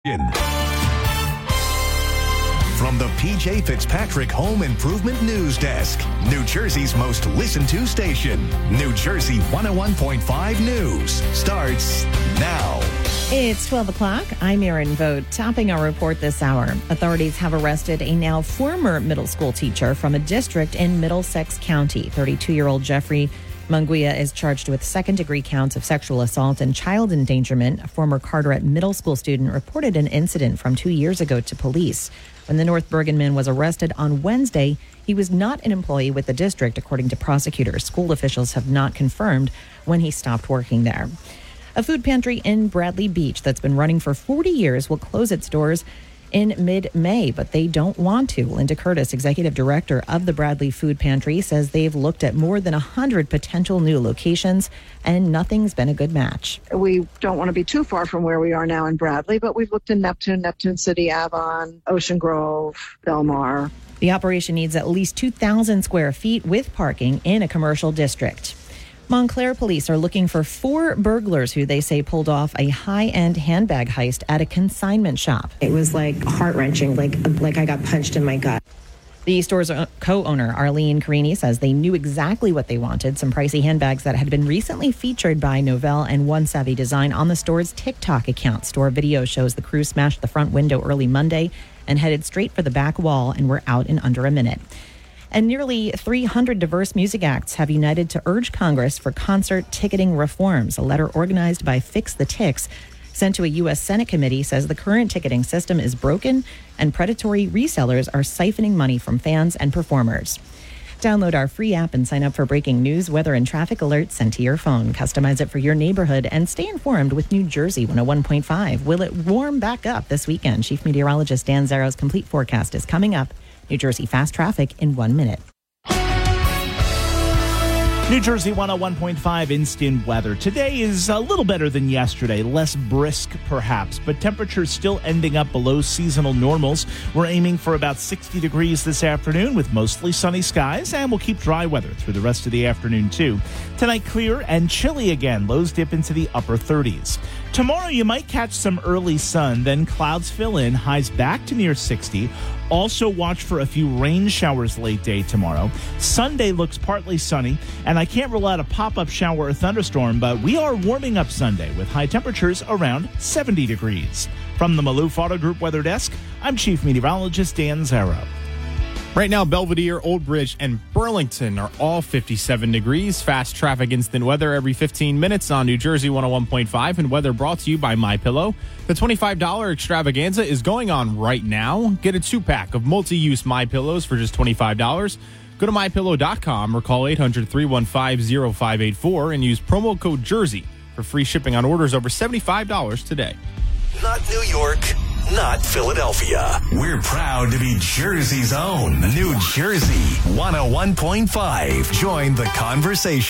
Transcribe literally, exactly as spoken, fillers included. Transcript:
From the P J Fitzpatrick Home Improvement News Desk, New Jersey's most listened to station, New Jersey one oh one point five News starts now. It's twelve o'clock. I'm Erin Vogt. Topping our report this hour, authorities have arrested a now former middle school teacher from a district in Middlesex County. thirty-two-year-old Jeffrey Munguia is charged with second-degree counts of sexual assault and child endangerment. A former Carteret Middle School student reported an incident from two years ago to police. When the North Bergen man was arrested on Wednesday, he was not an employee with the district, according to prosecutors. School officials have not confirmed when he stopped working there. A food pantry in Bradley Beach that's been running for forty years will close its doors in mid-May, but they don't want to. Linda Curtis, executive director of the Bradley Food Pantry, says they've looked at more than one hundred potential new locations, and nothing's been a good match. We don't want to be too far from where we are now in Bradley, but we've looked in Neptune, Neptune City, Avon, Ocean Grove, Belmar. The operation needs at least two thousand square feet with parking in a commercial district. Montclair police are looking for four burglars who they say pulled off a high-end handbag heist at a consignment shop. It was like heart-wrenching, like like I got punched in my gut. The store's co-owner, Arlene Carini, says they knew exactly what they wanted, some pricey handbags that had been recently featured by Novell and One Savvy Design on the store's TikTok account. Store video shows the crew smashed the front window early Monday and headed straight for the back wall and were out in under a minute. And nearly three hundred diverse music acts have united to urge Congress for concert ticketing reforms. A letter organized by Fix the Ticks sent to a U S Senate committee says the current ticketing system is broken and predatory resellers are siphoning money from fans and performers. Download our free app and sign up for breaking news, weather, and traffic alerts sent to your phone. Customize it for your neighborhood and stay informed with New Jersey one oh one point five. Will it warm back up this weekend? Chief Meteorologist Dan Zaro's complete forecast is coming up. New Jersey Fast Traffic in one minute. New Jersey one oh one point five instant weather. Today is a little better than yesterday, less brisk perhaps, but temperatures still ending up below seasonal normals. We're aiming for about sixty degrees this afternoon with mostly sunny skies, and we'll keep dry weather through the rest of the afternoon too. Tonight clear and chilly again. Lows dip into the upper thirties. Tomorrow you might catch some early sun, then clouds fill in, highs back to near sixty. Also watch for a few rain showers late day tomorrow. Sunday looks partly sunny, and I can't rule out a pop-up shower or thunderstorm, but we are warming up Sunday with high temperatures around seventy degrees. From the Maloof Auto Group Weather Desk, I'm Chief Meteorologist Dan Zaro. Right now, Belvedere, Old Bridge, and Burlington are all fifty-seven degrees. Fast traffic instant weather every fifteen minutes on New Jersey one oh one point five, and weather brought to you by MyPillow. The twenty-five dollars extravaganza is going on right now. Get a two-pack of multi-use MyPillows for just twenty-five dollars. Go to my pillow dot com or call eight hundred, three one five, oh five eight four and use promo code Jersey for free shipping on orders over seventy-five dollars today. Not New York, not Philadelphia. We're proud to be Jersey's own New Jersey one oh one point five. Join the conversation.